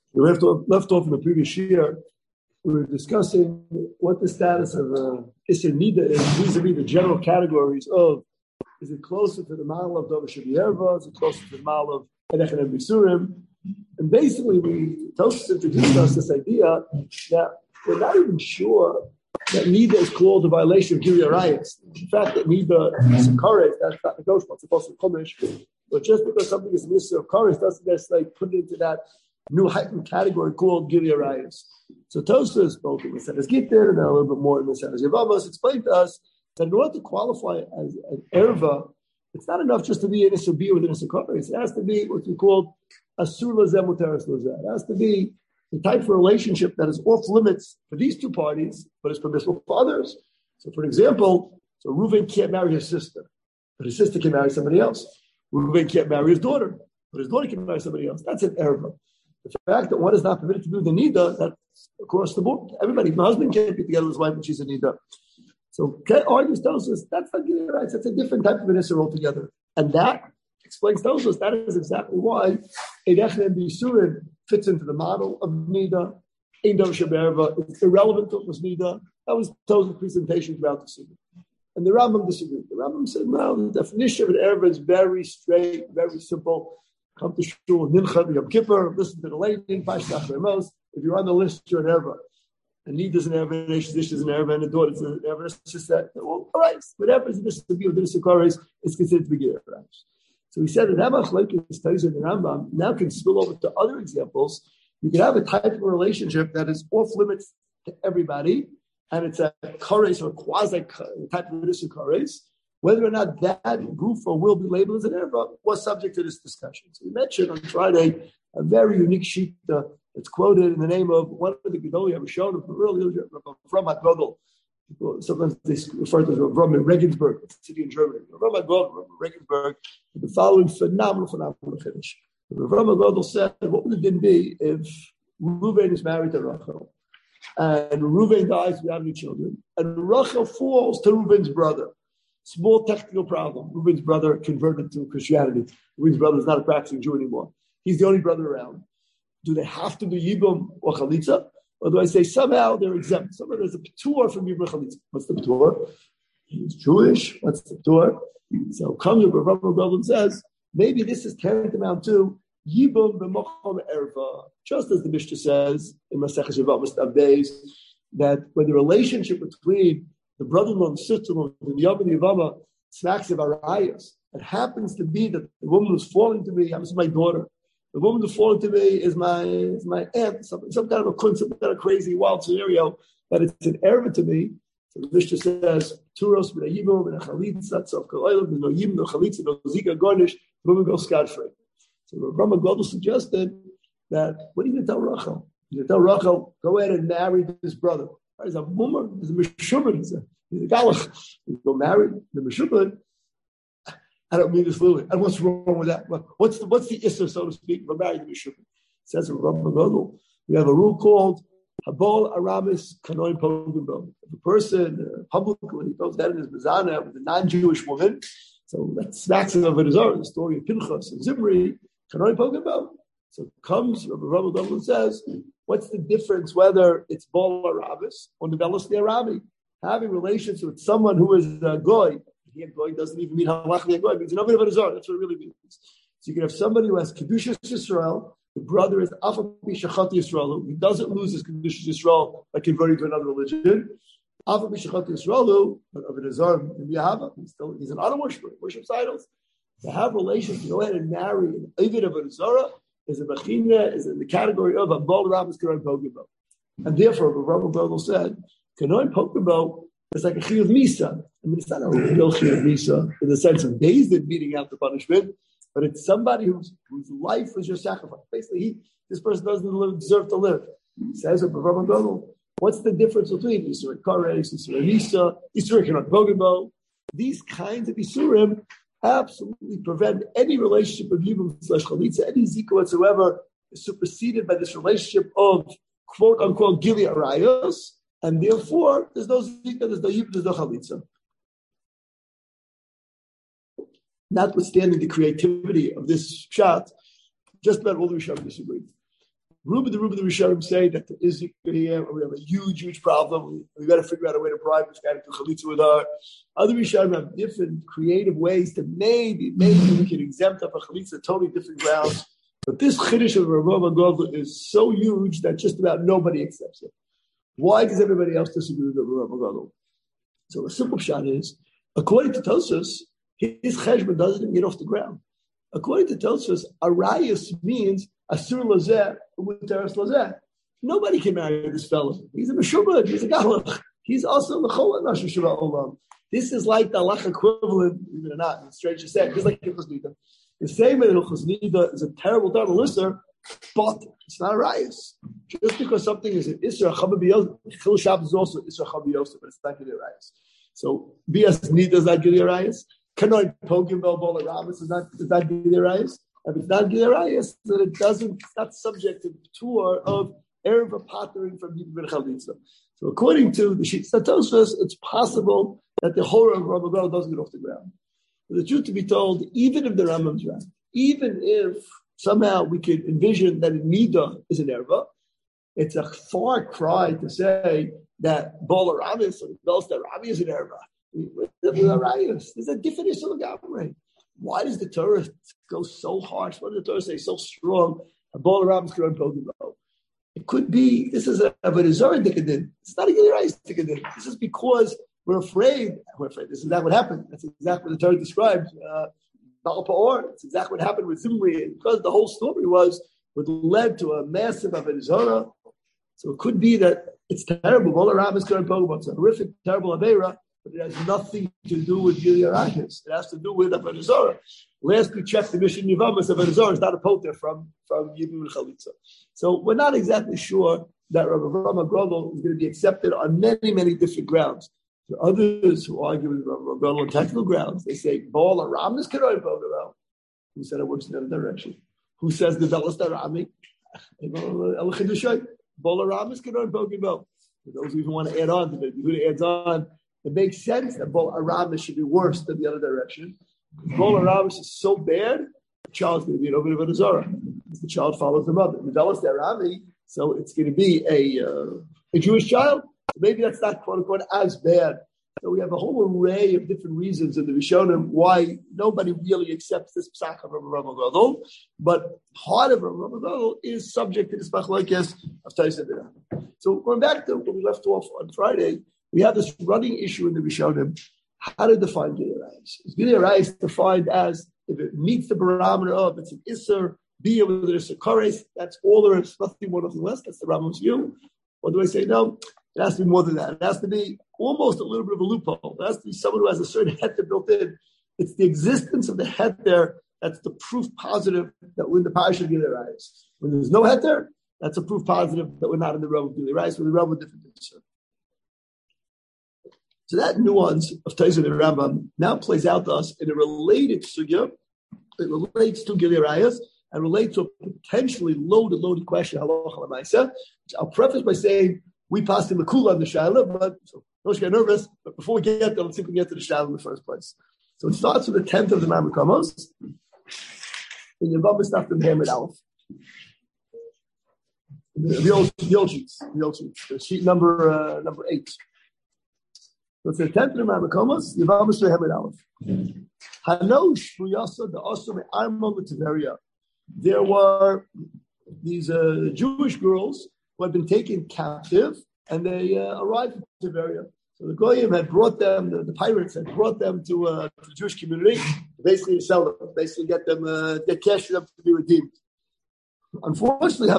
We left off in the previous year. We were discussing what the status of Isser Nida is vis-a-vis the general categories of, is it closer to the model of Dova Shabiyerva, is it closer to the model of Edechan and Bisurim? And basically, Tosfos introduced us this idea that we're not even sure that Nida is called a violation of Gili Arayas. The fact that Nida is a Kares, that's not negotiable, it's supposed to be Chumash. But just because something is a Mitzvah of Kares doesn't necessarily put it into that new heightened category called Gili Arayas. So Tosfos both in the Senes Gittin and then a little bit more in the Senes Yevamos explained to us that in order to qualify as an erva, it's not enough just to be an Isser within Isser Kares. It has to be what we call Asur Lazeh Muteres Lazeh. It has to be the type of relationship that is off limits for these two parties, but is permissible for others. So, for example, Reuven can't marry his sister, but his sister can marry somebody else. Reuven can't marry his daughter, but his daughter can marry somebody else. That's an erva. The fact that one is not permitted to do the nida, that's across the board. Everybody, my husband can't be together with his wife when she's a nida. So, argues tells us that's not Gili Arayas. That's a different type of an Isser altogether, and that explains tells us that is exactly why Edechan and Bisurim fits into the model of Nida. Ein Dova Shabiyerva, it's irrelevant to this Nida. That was Tosfos' presentation throughout the Sunnah. And the Rambam disagreed. The Rambam said, no, the definition of an erva is very straight, very simple. Come to shul, Mincha, Yom Kippur, listen to the lady, Pashtach Remos. If you're on the list, you're an erva. And Nida is an erva, and Ish is an erva, and the daughter is an erva. It's just that, well, all right, whatever is this to be with the Isser Kares, it's considered to be Gili Arayas. So he said that Hamachlekes Tosfos and the Rambam now can spill over to other examples. You can have a type of relationship that is off limits to everybody, and it's a kares or quasi type of Isser Kares. Whether or not that gufa will be labeled as an erva was subject to this discussion. So we mentioned on Friday a very unique sheet that's quoted in the name of one of the Gedolei Rishonim from earlier from Godel. Sometimes they refer to Ram in Regensburg, a city in Germany. Ram Godel, Regensburg, the following phenomenal finish. Ram Godel said, what would it then be if Reuven is married to Rachel, and Reuven dies without any children, and Rachel falls to Reuven's brother? Small technical problem. Reuven's brother converted to Christianity. Reuven's brother is not a practicing Jew anymore. He's the only brother around. Do they have to do Yibum or Chalitza? Or do I say somehow they're exempt? Somehow there's a P'tur from Yibum Chalitza. What's the P'tur? He's Jewish. What's the P'tur? So comes up, Rav Golden says, maybe this is tantamount to Yibum b'mochom erva. Just as the Mishnah says in Masechah Yevamos Tav Beis, that when the relationship between the brother-in-law and sister-in-law, the Yom and the Yavama, smacks of Arayas, it happens to be that the woman who's falling to me happens to be my daughter. The woman who's falling to me is my aunt, some kind of some kind of crazy, wild scenario, that it's an erva to me. So the Mishnah says, Turos, B'nayimim, B'nachalitza, Tzov Ka'olim, no Yim, no Chalitza, no Zika Garnish, the woman goes scot-free. So Rama Godel suggested that, what are you going to tell Rachel? You're going to tell Rachel, go ahead and marry this brother. He's a mummer, he's a meshubad, he's a galach. You go marry the meshubad. I don't mean this literally. And what's wrong with that? What's the issur, so to speak, for marrying the meshubad? Says Rama Godel, we have a rule called Habol Aramis Kanoim Pogimbo. If a person publicly goes down in his mezana with a non-Jewish woman, so that smacks of it is the story of Pinchas and Zimri, Kanoim Pogimbo. So comes Rabbi Dolan says, what's the difference whether it's Bol Aramis or Nevelos Arabi? Having relations with someone who is a goy, a goy doesn't even mean halach a goy, it means another Azar. That's what it really means. So you can have somebody who has Kedushas Yisrael. The brother is Afapi Shachati Yisrael. He doesn't lose his Kedushas Yisrael by converting to another religion. Afapi Shachati Yisrael, but of an Azar in Yahava, he's an idol worshiper, worships idols. To have relations, to go ahead and marry an Ovid of an Azara is a Bechina, is in the category of a Bol Rabbis Kanoim Pogimbo. And therefore, what Rabbi Godel said, Kanoim Pogimbo is like a Chiyuv Misa. I mean, it's not a real Chiyuv Misa in the sense of Beis Din beating out the punishment, but it's somebody whose life was your sacrifice. Basically, this person doesn't deserve to live. He says, Rabbi Godel, what's the difference between Yisur Kares, Yisur Misa, Yisur Kanoim Pogimbo? These kinds of Yisurim absolutely prevent any relationship of Yibum / Chalitza, any Zika whatsoever is superseded by this relationship of quote unquote Gili Arayos, and therefore there's no Zika, there's no Yibum, there's no Chalitza. Notwithstanding the creativity of this shot, just about all the Rishonim disagree. The Rishonim say that there is here, we have a huge problem. We got to figure out a way to bribe this guy to do chalitza with her. Other Rishonim have different creative ways to maybe we can exempt up a chalitza, totally different grounds. But this chiddush of Rav Gadol is so huge that just about nobody accepts it. Why does everybody else disagree with Rav Gadol? So the simple shot is, according to Tosfos, his cheshbon doesn't even get off the ground. According to Tosfos, arayus means asur lazeh u'teres lazeh. Nobody can marry this fellow. He's a meshubad. He's a galach. He's also l'chol nashur sheva olam. This is like the halach equivalent, even or not. It's strange to say, just like Hilchos Nida. The same way that Hilchos Nida is a terrible listener, but it's not a rayus. Just because something is an isra chababiyos, Chil Shabbos is also isra chababiyos, but it's not giving a rayus. So bias Nida is not giving a rayus. Kanoi pogim bel bola rabbis is not giving a rayus. If it's not giving a rayus, then it's not subject to the tour of erev patering from Yidin ben Chalitza. So according to the Shittas Tosfos, it's possible that the horror of Rav Gadol doesn't get off the ground. But the truth to be told, even if the Rambam's right, even if somehow we could envision that a Nida is an erva, it's a far cry to say that Bola Rabbis or Belster Rabbi is an erva. There's a different issue of Gamray. Why does the Torah go so harsh? Why does the Torah say so strong? Bola Rabbis can run. It could be this is a Avodah Dikadin. It's not a Gilei Dikadin. This is because we're afraid. This is not what happened. That's exactly what the Torah describes. Baal Pa'or. It's exactly what happened with Zimri. And because the whole story led to a massive Avodah Zarah. So it could be that it's terrible. Bola Rabbis can run. It's a horrific, terrible Aveira. But it has nothing to do with Gilei Arachis. It has to do with Avodah Zarah. Last we checked the Mishnah Yevamos, Avodah Zarah is not a poter from Yidin ben Chalitza. So we're not exactly sure that Rav Gadol is going to be accepted on many, many different grounds. There are others who argue with Rav Gadol on technical grounds. They say, Baal Aram is Keroy Bogarel. Who said it works in the other direction? Who says the Velas Darami? Baal Aram is Keroy Bogarel. For those who even want to add on to it, who adds on, it makes sense that Baal Aram should be worse than the other direction. Baal Aram is so bad, the child's going to be an Avodah Zarah. The child follows the mother. The Velas Darami, so it's going to be a Jewish child. Maybe that's not, quote unquote, as bad. So we have a whole array of different reasons in the Rishonim why nobody really accepts this psak of Rav Gadol. But part of Rav Gadol is subject to this machlokes of Tosfos. So going back to when we left off on Friday, we have this running issue in the Rishonim. How to define Gilei Arayis? Is Gilei Arayis defined as if it meets the barometer of it's an Isser, be whether it's a Kores, that's all there is, nothing more, nothing less. That's the Rambam's view. Or do I say no? It has to be more than that. It has to be almost a little bit of a loophole. It has to be someone who has a certain heter built in. It's the existence of the heter that's the proof positive that we're in the parish of Gilei Arayis. When there's no heter, that's a proof positive that we're not in the realm of Gilei Arayis, we're in the realm of different things. So that nuance of Tosfos and Rambam now plays out to us in a related sugya. It relates to Gilei Arayis and relates to a potentially loaded question, halacha l'maaseh, which I'll preface by saying we passed in the kula on the shaila, but so don't get nervous. But before we get there, let's see if we can get to the shaila in the first place. So it starts with the 10th of the Mamre in Yevamos Daf Hamid Aleph. The old sheets, the sheet number 8. So it's the 10th of the Mamre Yevamos Hamid Aleph. Hanosh Shuyasa the Osam Armon Tiberia. There were these Jewish girls who had been taken captive, and they arrived in Tiberia. So the Goyim had brought them, the pirates had brought them to the Jewish community, basically to sell them, basically get cash for them to be redeemed. Unfortunately,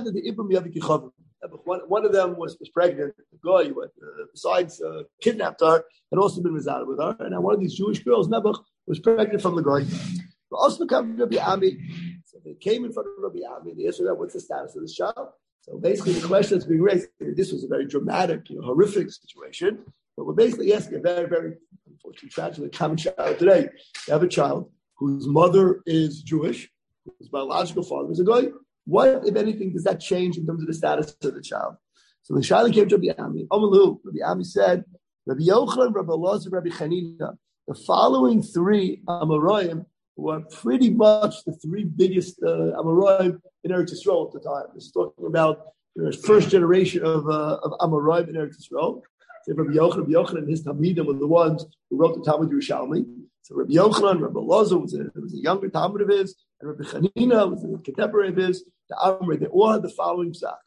one of them was pregnant. The Goy, besides kidnapped her, had also been residing with her. And now one of these Jewish girls, Nebuch, was pregnant from the Goy. So they came in front of Rabbi Ami. They asked her, what's the status of this child? So basically the question that's being raised, this was a very dramatic, horrific situation. But we're basically asking a very, very, unfortunately, tragically common child today. You have a child whose mother is Jewish, whose biological father is a Goy. What, if anything, does that change in terms of the status of the child? So the child came to Rabbi Ami. Rabbi Ami said, Rabbi Yochanan, Rabbi Elazar, Rabbi Chanina, the following 3 Amoraim who are pretty much the three biggest Amoraim in Eretz Yisrael at the time. This is talking about the first generation of Amoraim in Eretz Yisrael. So Rabbi Yochanan and his Talmidim were the ones who wrote the Talmud Yerushalmi. So Rabbi Yochanan, Rabbi Elazar was a younger Talmud of his, and Rabbi Chanina was a contemporary of his. The Amrei, they all had the following psak.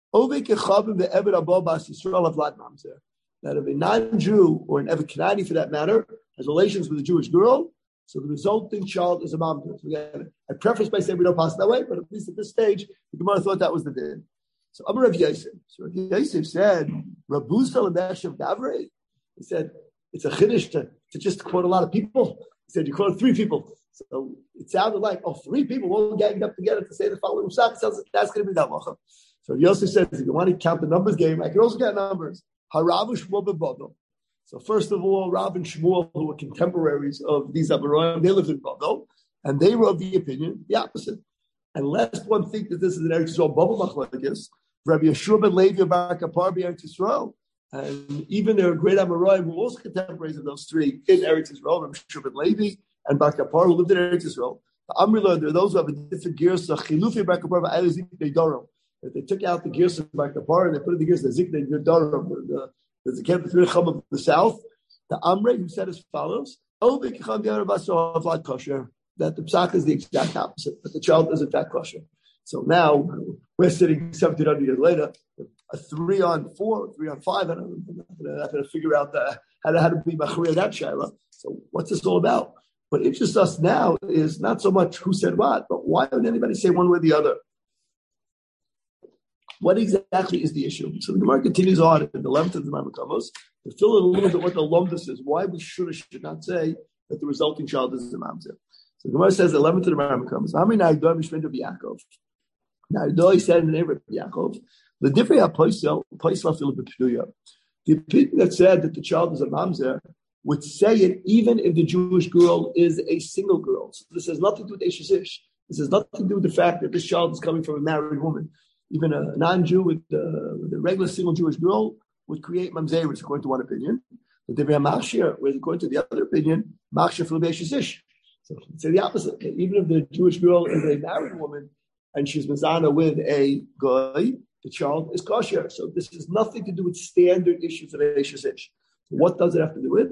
That if a non-Jew or an Eved Kanani for that matter has relations with a Jewish girl, so the resulting child is a mamzer. So again, I preface by saying we don't pass it that way, but at least at this stage, the Gemara thought that was the din. So Amar Rav Yosef. So Rav Yosef said, Rabuzal and Meshav Davrei. He said, it's a chiddush to just quote a lot of people. He said, you quoted 3 people. So it sounded like, 3 people all ganged up together to say the following psak. That's going to be that halacha. So Yosef says, if you want to count the numbers game, I can also count numbers. Harav Shmuel B'Bodel. So first of all, Rav and Shmuel, who were contemporaries of these Amoraim, they lived in Bodel, and they were of the opinion, the opposite. And lest one think that this is an Eretz Yisrael bubble machlokes, Rabbi Yeshua ben Levi of Bar Kapar Eretz Yisrael, and even their great Amoraim who were also contemporaries of those 3 in Eretz Yisrael, Rabbi Yeshua ben Levi and Bar Kapar, who lived in Eretz Yisrael. The Amrila, there are those who have a different girsa, Chilufi Bar Kapar v'Ayla Ziknei Dorom. That they took out the girsa of Bar Kapar and they put in the girsa of Ziknei Dorom, the camp of the south. The Amrei, who said as follows, that the psak is the exact opposite, but the child is in fact kosher. So now we're sitting 1,700 years later, a 3 on 4, 3 on 5. I'm going to figure out how to be machriya that shayla. So what's this all about? What interests us now is not so much who said what, but why would anybody say one way or the other? What exactly is the issue? So the Gemara continues on in the 11th of the Mamukamos to fill in a little bit what the lomdus is, why we should or should not say that the resulting child is a mamzer. So the Gemara says the 11th of the Mamukamos, Now, he said in the name of Yaakov, the different the opinion that said that the child is a mamzer would say it even if the Jewish girl is a single girl. So this has nothing to do with Eish Ish. This has nothing to do with the fact that this child is coming from a married woman. Even a non-Jew with a regular single Jewish girl would create mamzeris, according to one opinion. But they have machshir, whereas according to the other opinion, machshir for Eish Ish. So say the opposite. Okay, even if the Jewish girl is a married woman and she's mezana with a guy, the child is kosher. So this has nothing to do with standard issues of Eish Ish. What does it have to do with?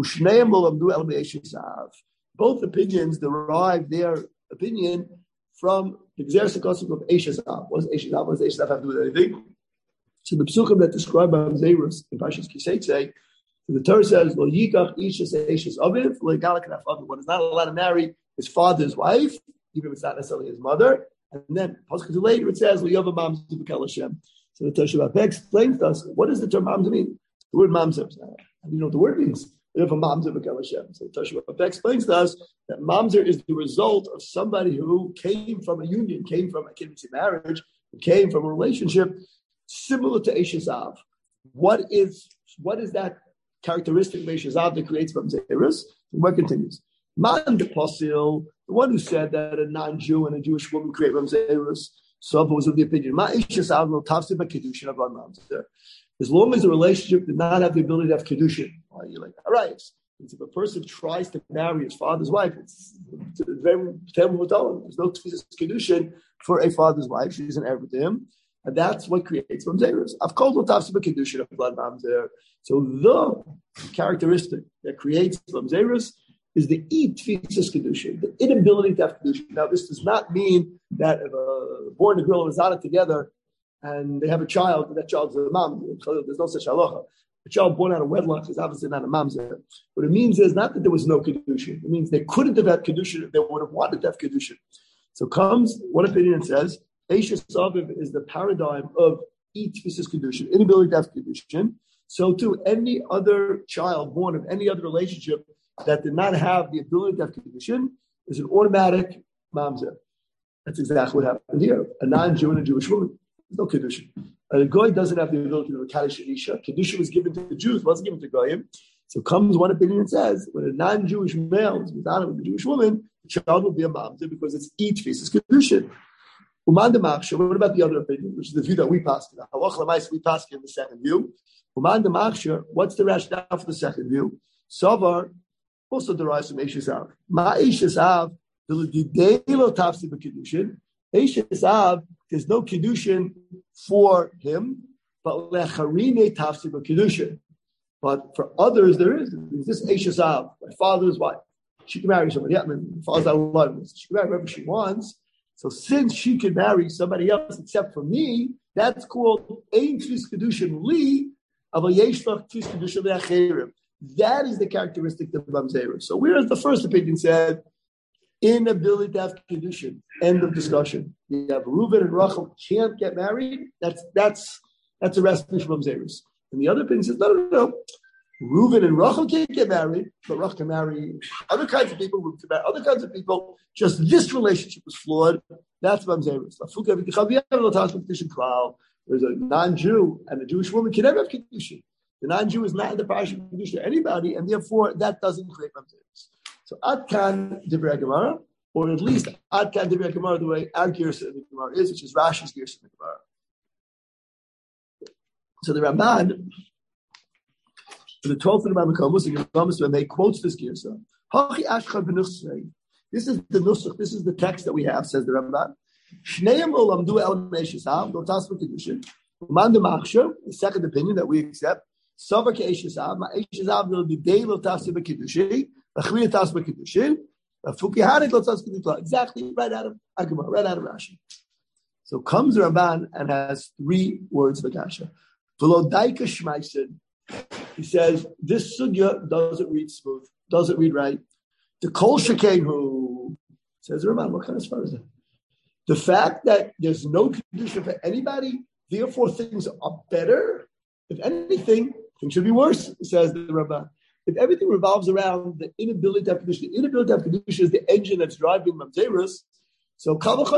Both opinions derive their opinion from the Gzeres HaKosuk of Eish Zav. What does Eish Zav? What does Eish Zav have to do with anything? So the psukim that describe Mamzerus in Parshas Kisei say, the Torah says, "Lo yikach ishes Eish Aviv, lo yigalak naf aviv." One is not allowed to marry his father's wife, even if it's not necessarily his mother. And then, later, it says, "Lo yova mamzer b'kel Hashem." So the Torah Shabbat explains to us, what does the term mamzer mean? The word mamzer. How do you know what the word means? So Toshua explains to us that mamzer is the result of somebody who came from a union, came from a marriage, came from a relationship similar to Eish Zav. What is that characteristic of Eish Zav that creates mamzerus? The word continues. Man the Posil, the one who said that a non-Jew and a Jewish woman create mamzerus, so was of the opinion. Ma Eish Zav no tafsid b'kedushin of mamzer. As long as the relationship did not have the ability to have kedushin, you're like, all right. If a person tries to marry his father's wife, it's very terrible. There's no kedushin for a father's wife; she's an heir with him, and that's what creates mamzerus. I've called lotavsi kedushin of blood mamzer. So the characteristic that creates mamzerus is the tefisas kedushin, the inability to have kedushin. Now, this does not mean that if a born and girl and zana together and they have a child, and that child's a mam. There's no such halacha. A child born out of wedlock is obviously not a mamzer. What it means is not that there was no kedushin. It means they couldn't have had kedushin if they would have wanted to have kedushin. So comes one opinion and says, Eish Aviv is the paradigm of tefisas kedushin, inability to have kedushin. So too, any other child born of any other relationship that did not have the ability to have kedushin is an automatic mamzer. That's exactly what happened here. A non-Jew and a Jewish woman. There's no kedushin. A goy doesn't have the ability to kaddish an isha. Kedushin was given to the Jews, wasn't given to goyim. So comes one opinion and says, when a non-Jewish male is with a Jewish woman, the child will be a mamzer because it's tefisas kedushin. Uman de machshir. What about the other opinion, which is the view that we pass in? Halach l'mais we pass in the second view. Uman de machshir. What's the rationale for the second view? Savar also derives from Eishes Av. Ma Eishes Av, the Lididelo Tafsi B'Kiddushin. Eishes Av, there's no Kiddushin for him, but Lecharine Tafsi B'Kiddushin. But for others, there is. There's this Eishes Av, my father's wife. She can marry somebody else. I mean, father's not alive. She can marry whoever she wants. So since she can marry somebody else except for me, that's called Ein Tfis Kedushin Li, Aval Yesh Lach Tfis Kedushin Le'acherim. That is the characteristic of Mamzera. So whereas the first opinion said, inability to have Kedushin, end of discussion. You have Reuven and Rachel can't get married, that's a recipe for Mamzeris. And the other opinion says, no. Reuven and Rachel can't get married, but Rachel can marry other kinds of people, Reuven can marry other kinds of people. Just this relationship was flawed. That's Mamzeris. There's a non-Jew and a Jewish woman can never have Kedushin. The non-Jew is not in the parish of Kedushin to anybody, and therefore that doesn't create Mamzeris. So Adkan Divrei Gemara, or at least Adkan Divrei Gemara, the way our Gersa in the Gemara is, which is Rashi's Gersa in the Gemara. So the Ramban, for the 12th of the Rambam, when they quotes this Gersa, this is the nusach, this is the text that we have, says the Ramban. The second opinion that we accept, exactly right out of Agama, right out of Rashi. So comes the Ramban and has three words for Kasha. He says, this sugya doesn't read smooth, doesn't read right. The Kol Shekain, who says the Ramban, what kind of spot is that? The fact that there's no condition for anybody, therefore things are better. If anything, things should be worse, says the Ramban. If everything revolves around the inability to have condition, the inability to have condition is the engine that's driving Mamzerus. So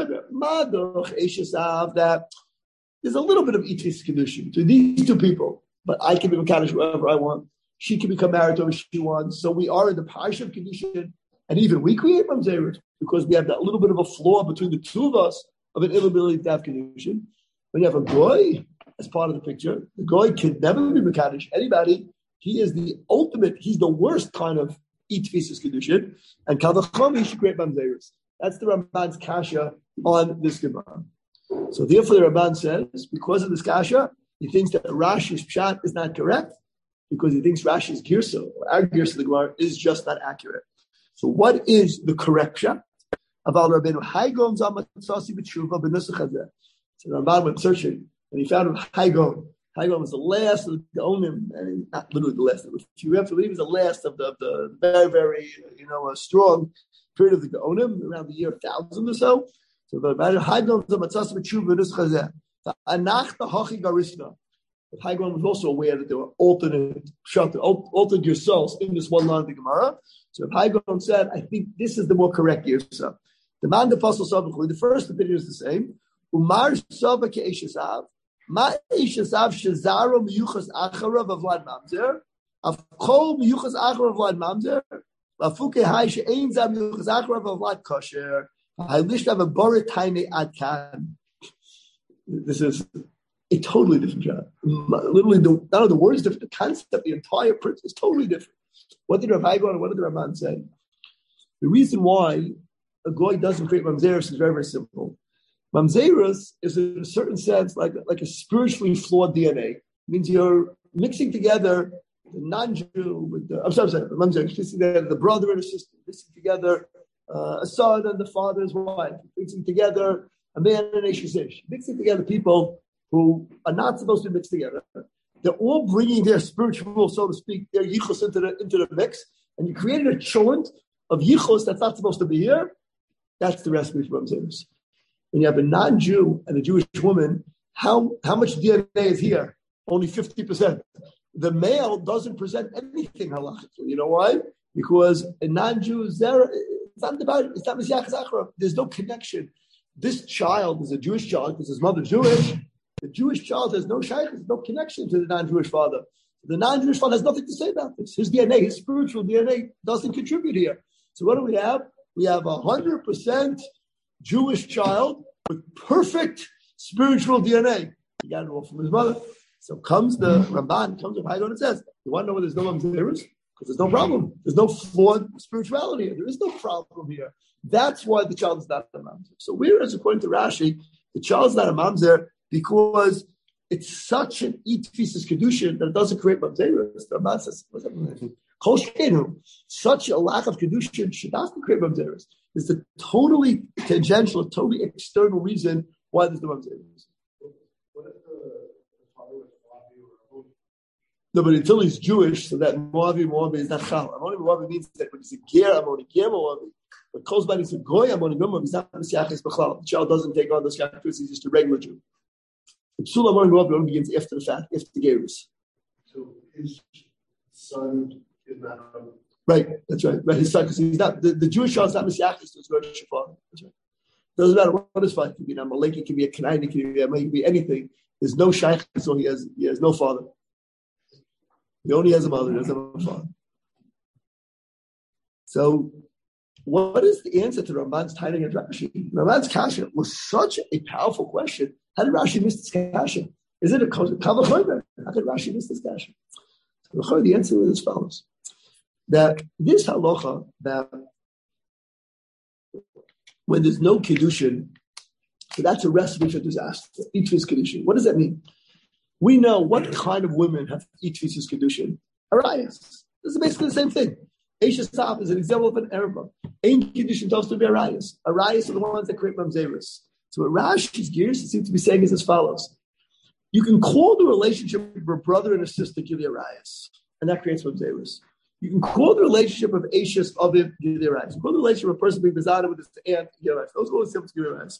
that there's a little bit of itris condition to these two people, but I can become Kaddish wherever I want. She can become married to whoever she wants. So we are in the parsha of condition, and even we create Mamzerus because we have that little bit of a flaw between the two of us of an inability to have condition. When you have a goy as part of the picture, the goy can never be Mekadosh anybody. He is the ultimate, he's the worst kind of itfisus condition, and Kavachom, he should create Mamzerus. That's the Ramban's kasha on this Gemara. So therefore the Ramban says, because of this kasha, he thinks that Rashi's pshat is not correct, because he thinks Rashi's girsa, or our girsa of the Gemara, is just not accurate. So what is the correct pshat? Aval Rabbeinu Haigon Zamatzasi B'tshuva B'nusach Hazeh. So Ramban went searching, and he found Haigon. Haigon was the last of the Onim, and not literally the last. If you have to believe, he was the last of the very, very, strong period of the Onim, around the year 1000 or so. So the Haigon Zamatzasi B'tshuva B'nusach Hazeh. The Anach the Hachi Garisna. But Haigon was also aware that there were alternate yourselves in this one line of the Gemara. So if Haigon said, I think this is the more correct Yersa. The man the Apostle Sabbath, the first opinion is the same. Umar Sabbath Ke'eshasav. Ma Eshasav Shazaro Miyuchas Acharav of Vlad Mamzer. Avchol Miyuchas Acharav of Vlad Mamzer. Lafuke Hai She'ein Zam Miyuchas Acharav of Vlad Kosher. Hailishtav a Borit Haine Adkan. This is a totally different job. Literally, not only the word is different, the concept, the entire principle is totally different. What did Rav Haigon and what did the Ramban say? The reason why a goy doesn't create Mamzerus is very, very simple. Mamzerus is, in a certain sense, like a spiritually flawed DNA. It means you're mixing together the non-Jew with the, Mamzerus, mixing together the brother and a sister, mixing together a son and the father's wife, mixing together a man and a shish, mixing together people who are not supposed to be mixed together. They're all bringing their spiritual, so to speak, their yichus into the mix, and you created a chant of yichus that's not supposed to be here. That's the recipe for Mamzerus. When you have a non-Jew and a Jewish woman, how much DNA is here? Only 50%. The male doesn't present anything halachically. You know why? Because a non-Jew is there. It's not divided. It's not Mesiach Zachra. There's no connection. This child is a Jewish child because his mother is Jewish. The Jewish child has no shaykh, there's no connection to the non-Jewish father. The non-Jewish father has nothing to say about this. His DNA, his spiritual DNA doesn't contribute here. So what do we have? We have 100% Jewish child with perfect spiritual DNA. He got it all from his mother. So comes the Ramban, comes with Haigon and says, you want to know where there's no Mamzerus? because there's no problem. There's no flawed spirituality here. There is no problem here. That's why the child is not a mamzer. So whereas according to Rashi, the child is not a mamzer because it's such an etfisis kedushin that it doesn't create mamzeros. The Ramban says, Kol sheinu, such a lack of kedushin should not create mamzeros. It's a totally tangential, totally external reason why there's no mamzeros. No, but until he's Jewish, so that Moavi is not chal. Amoni Moavi means that when he's a ger, Amoni ger Moavi. But Kozban is a goy, Amoni Moavi. He's not Messiachis B'chlal. The child doesn't take on those characteristics. He's just a regular Jew. The Psul Amoni Moavi only begins after the fact, after the gerus. So his son is not. Right, that's right. Right, his son, because he's not the Jewish child is not Messiachis to his Rosh Hashanah. That's right. Doesn't matter what his father. It can be an Amalek, it can be a Canaan, it can be anything. There's no shaykh, so he has no father. He only has a mother, he doesn't have a father. So, what is the answer to Ramban's tiding of Rashi? Ramban's kasha was such a powerful question. How did Rashi miss this kasha? Is it a kavachoyber? How did Rashi miss this kasha? So the answer is as follows: that this halacha that when there's no kedushin, so that's a recipe for disaster. Itvis kedushin. What does that mean? We know what kind of women have itvisus kedushin. Arayas. This is basically the same thing. Eishes Saf is an example of an Arab. Ein kedushin tells to be arayas. Arayas are the ones that create mamzeros. So what Rashi's gears seem to be saying is as follows: you can call the relationship of a brother and a sister gili arayas, and that creates mamzeros. You can call the relationship of Eishes of it gili arayas. You call the relationship of a person being bezada with his aunt gili arayas. Those are all simple gili arayas.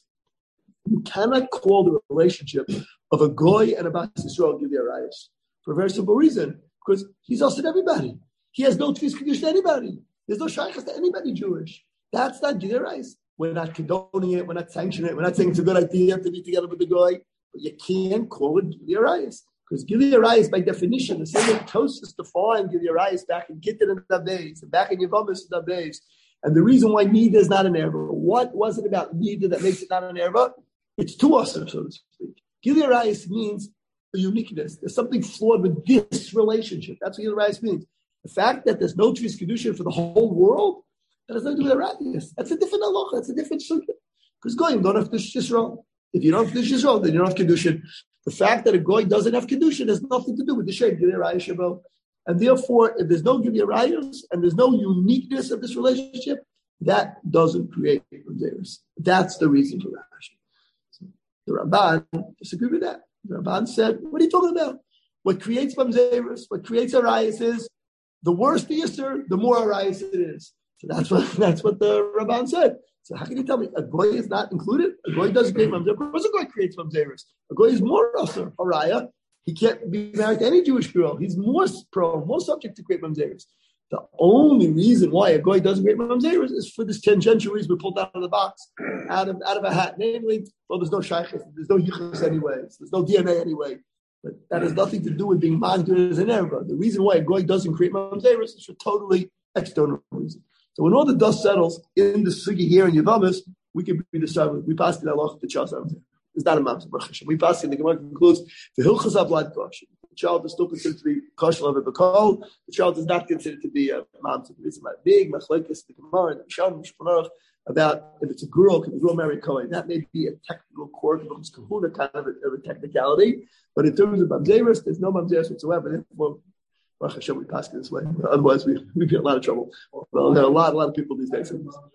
You cannot call the relationship of a goy and a bas Yisrael give you a rayas for a very simple reason, because he's also to everybody. He has no tefis kedusha to anybody. There's no shaykhs to anybody Jewish. That's not give you a rayas. We're not condoning it. We're not sanctioning it. We're not saying it's a good idea to be together with the goy, but you can't call it give you a rayas, because give you a rayas by definition, the same way Tosfos defined give you a rayas back in Gittin and Dabeis and back in Yevamis and Dabeis. And the reason why Nida is not an erva, what was it about Nida that makes it not an erva? It's to us, so to speak. Gili Arayis means a uniqueness. There's something flawed with this relationship. That's what Gili Arayis means. The fact that there's no Tvis Kedushin for the whole world, that has nothing to do with Arayis. That's a different halacha. That's a different sukkah. Because Goyim don't have Tvis Yisrael. If you don't have Tvis Yisrael, then you don't have Kedushin. The fact that a Goy doesn't have Kedushin has nothing to do with the Shem Gili Arayis Shabbat. And therefore, if there's no Gili Arayis and there's no uniqueness of this relationship, that doesn't create Mamzeros. That's the reason for Rashi. The Ramban disagreed with that. The Ramban said, what are you talking about? What creates mamzeros, what creates arayas is the worse the yisur, the more arayas it is. So that's what the Ramban said. So how can you tell me a goy is not included? A goy doesn't create mamzeros. Of course a goy creates mamzeros. A goy is more usur, araya. He can't be married to any Jewish girl. He's more subject to create mamzeros. The only reason why a goy doesn't create mamzeros is for this tangential reason we pulled out of the box, out of a hat. Namely, well, there's no shaykhs, there's no yichus anyway, there's no DNA anyway. But that has nothing to do with being mandir as an erva. The reason why a goy doesn't create mamzeros is for totally external reason. So when all the dust settles in the sugi here in Yevamis, we can be decided. We pass the Allah to child. It's not a mamzer. We pass the Gemara concludes the hilchas of blood kosher. The child is still considered to be kosher of a bekol. The child is not considered to be a mamzer. It's about big machlekes the Gemara and the Mishal Mishpanach about if it's a girl, can the girl marry a kohen? That may be a technical quirk, because kahuna kind of a technicality. But in terms of mamzeros, there's no mamzeros whatsoever. Therefore, Baruch Hashem, we pass it this way. Otherwise, we get a lot of trouble. Well, there are a lot of people these days.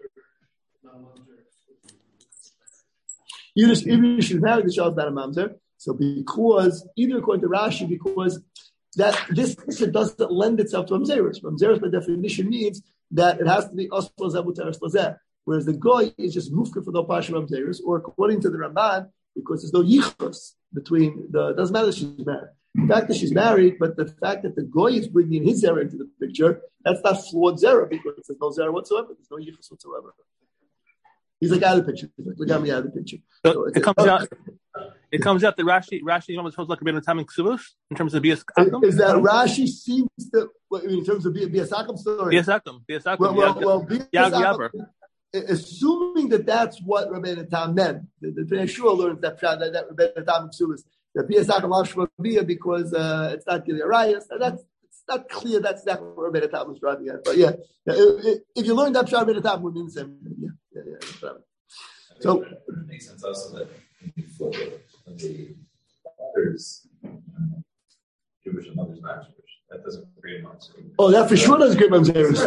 Even if she's married, the child's not a mamzer. So because, either according to Rashi, because that this doesn't lend itself to mamzeros. Mamzeros, by definition, means that it has to be os lazeh muteres lazeh. Whereas the goy is just mufka for the pasha mamzeros, or according to the Ramban, because there's no yichus between the. It doesn't matter if she's married. The fact that she's married, but the fact that the goy is bringing his zera into the picture, that's not flawed zera, because there's no zera whatsoever. There's no yichus whatsoever. He's like out of the picture. He's like, look at me out of the picture. So it comes out that Rashi almost holds like a bit of time in Ksubos in terms of Bias Akum. Is that Rashi seems to, in terms of Bias Akum story? Bias Akum. Bias Akum. Assuming that that's what Rabbeinu Tam meant, the Pnei Shua learns that Rabbeinu Tam Ksubos, that Bias Akum Lashma Bia because it's not Gili Arayas. That's not clear that's exactly what Rabbeinu Tam was driving at. But yeah, if you learn that Pshat Rabbeinu Tam, would mean the same. Yeah. So it makes sense also that when the father's Jewish and mother's not Jewish, that doesn't create much. Oh, that for sure doesn't create much. There's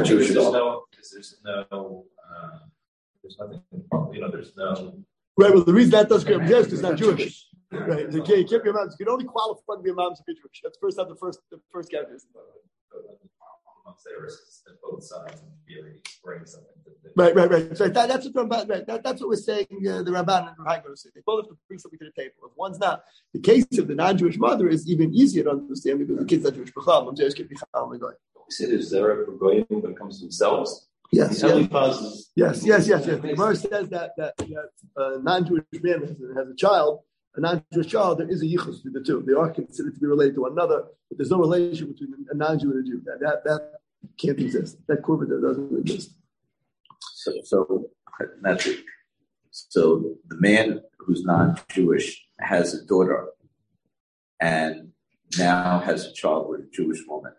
nothing. There's no. Right. Well, the reason that does create because it's not Jewish. Right. You can't keep your moms. You can only qualify to be a mom to be Jewish. That's the first category. Amongst their risks, that both sides really bring something. Right. So that's what Ramban. Right. That's what we're saying. The Ramban and the Haggard say they both have to bring something to the table. If one's not, the case of the non-Jewish mother is even easier to understand because the kid's not Jewish. We say there's zera for goyim when it comes to themselves. Yes. Yes. The Gemara says that a non-Jewish man has a child. A non-Jewish child, there is a yichus between the two. They are considered to be related to one another, but there's no relation between a non-Jew and a Jew. That can't exist. That kurban doesn't exist. So that's it. So the man who's non-Jewish has a daughter, and now has a child with a Jewish woman,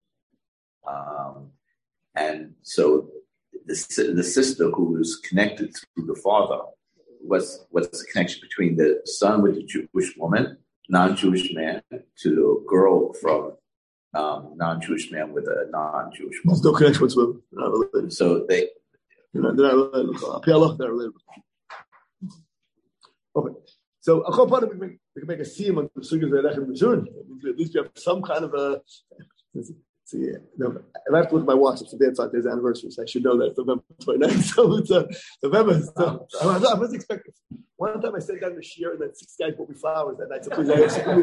and so the sister who is connected through the father. What's the connection between the son with the Jewish woman, non-Jewish man, to the girl from non-Jewish man with a non-Jewish woman? There's no connection whatsoever. They're not related. So they're not related. They're related. Okay. So we can make a siyum on the sugyas of Elechem B'Zun. At least you have some kind of a. See, if I have to look at my watch, it's the day outside today's anniversary, so I should know that it's November 29th. So it's November. So I was expecting. One time I sat down the shear and then 6 guys bought me flowers that night. So please,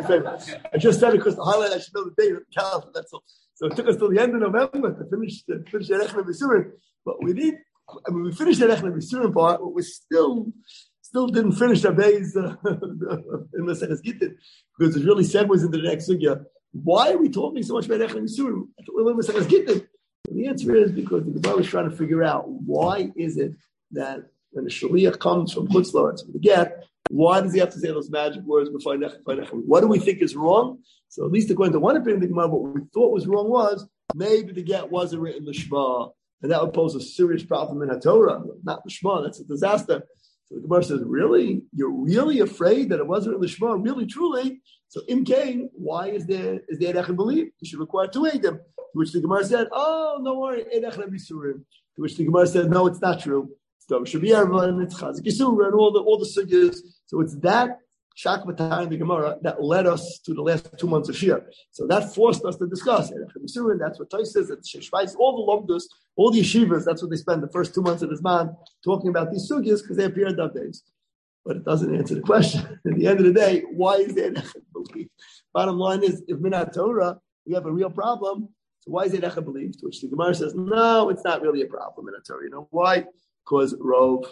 I just said it because the highlight, I should know the date of the calendar. That's all. So it took us till the end of November to finish the Erechem B'Surim. But we finished the Erechem B'Surim part, but we still didn't finish our days in Maseches Gittin because it really segues into the next sugya. Why are we talking so much about Erechem B'Surim? I thought we were Maseches Gittin. The answer is because the Gemara was trying to figure out why is it that when the Shaliach comes from Chutz La'aretz with the get, why does he have to say those magic words before Nechem? What do we think is wrong? So at least according to one opinion of the Gemara, what we thought was wrong was maybe the get wasn't written Lishma, and that would pose a serious problem in HaTorah. Not Lishma, that's a disaster. So the Gemara says, really? You're really afraid that it wasn't written Lishma? Really, truly? So in Cain, why is there Echem belief? You should require 2 Eidim. To which the Gemara said, oh, no worry, Echem B'Surim. To which the Gemara said, no, it's not true. It's Shabiyarva and it's Chazik Yisura and all the sugyas. So it's that Shakvatai in the Gemara that led us to the last 2 months of Shir. So that forced us to discuss Echem B'Surim. That's what Toy says. It's Sheshvais, all the Lomdus, all the yeshivas. That's what they spend the first 2 months of this month talking about these sugyas because they appear in that days. But it doesn't answer the question. At the end of the day, why is there Echem belief? Bottom line is, if Minat Torah, we have a real problem. So why is it Echem belief? To which the Gemara says, no, it's not really a problem in Torah. You know why? Because Rov,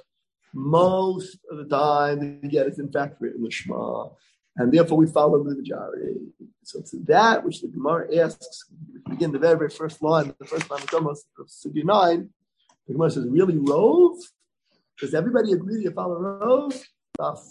most of the time, they get it's in fact written in the Shema, and therefore we follow the majority. So it's that which the Gemara asks. We begin the very, very first line, the first line of Sugya 9. The Gemara says, really, Rov? Does everybody agree you follow Rov? Says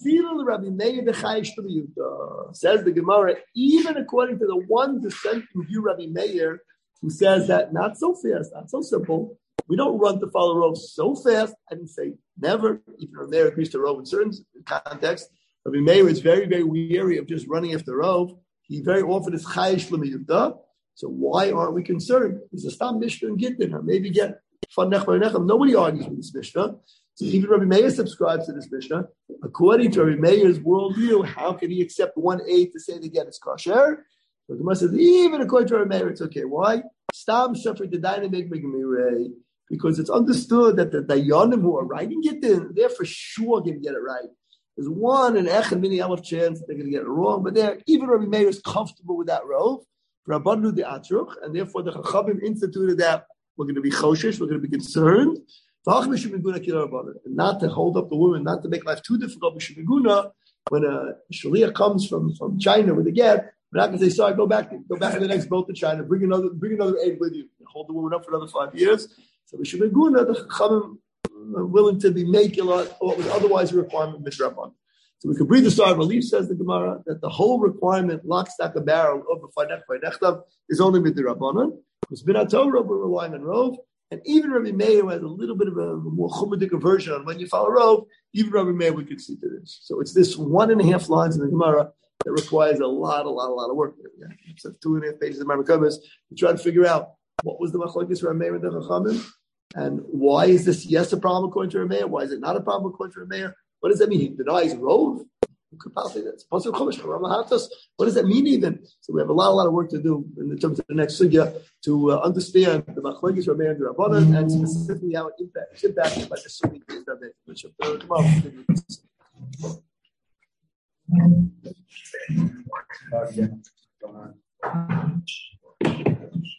the Gemara, even according to the one dissenting view, Rabbi Meir, who says that not so fast, not so simple. We don't run to follow Rov so fast. I didn't say never. Even Rabbi Meir agrees to Rov in certain contexts. Rabbi Meir is very, very weary of just running after Rov. He very often is chayish l'miyudah. So why aren't we concerned? There's a stam Mishnah and Gittin, or maybe get fun nechem. Nobody argues with this Mishnah. So even Rabbi Meir subscribes to this Mishnah. According to Rabbi Meir's worldview, how can he accept 1/8 to say that again it's kosher? So the Gemara says, even according to Rabbi Meir, it's okay. Why? Stam shafir the dynamic megamirei. Because it's understood that the Dayanim who are writing Gittin, they're for sure going to get it right. There's 1 in Ech and Mini Aleph chance that they're going to get it wrong, but even Rabbi Meir is comfortable with that rove. Rabbanu the Atruch, and therefore the Chachamim instituted that we're going to be choshesh, we're going to be concerned. And not to hold up the woman, not to make life too difficult. When a shaliach comes from China with a get, we're not going to say, sorry, go back on the next boat to China, bring another aid with you, hold the woman up for another 5 years. So we should be guna. The Chachamim are willing to be making what was otherwise a requirement midrabban. So we can breathe the sigh of relief, says the Gemara, that the whole requirement, lock, stock, and barrel of the Fainechtav is only with the Rabbanan. Because B'nai Torah, we're relying on Rov. And even Rabbi Meir has a little bit of a more chumadik version on when you follow Rov, even Rabbi Meir would concede to this. So it's this 1.5 lines in the Gemara that requires a lot of work. Yeah. So 2.5 pages of Marmakomis to try to figure out what was the machlokes Rabbi Meir and the Chachamim, and why is this a problem according to Rabbi Meir? Why is it not a problem according to Rabbi Meir? What does that mean? He denies Rov? Who could possibly do that? What does that mean even? So we have a lot of work to do in terms of the next sugya to understand the machlokes Rabbi Meir and the Rabbanan, and specifically how it impacted by the Sunni case that day, which tomorrow.